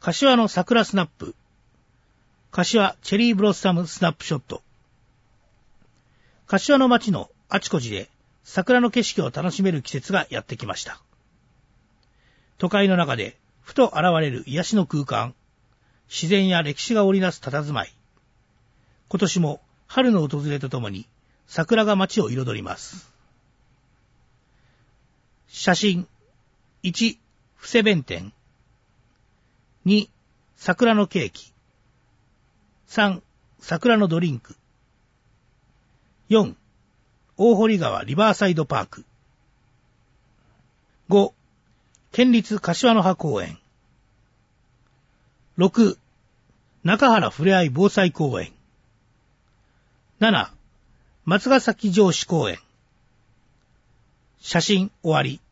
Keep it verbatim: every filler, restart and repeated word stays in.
柏の桜スナップ、柏チェリーブロッサムスナップショット。柏の街のあちこちで桜の景色を楽しめる季節がやってきました。都会の中でふと現れる癒しの空間、自然や歴史が織りなす佇まい。今年も春の訪れとともに桜が街を彩ります。写真いち、布施弁天。に、桜のケーキ。さん、桜のドリンク。よん、大堀川リバーサイドパーク。ご、県立柏の葉公園。ろく、中原ふれあい防災公園。なな、松ヶ崎城址公園。写真終わり。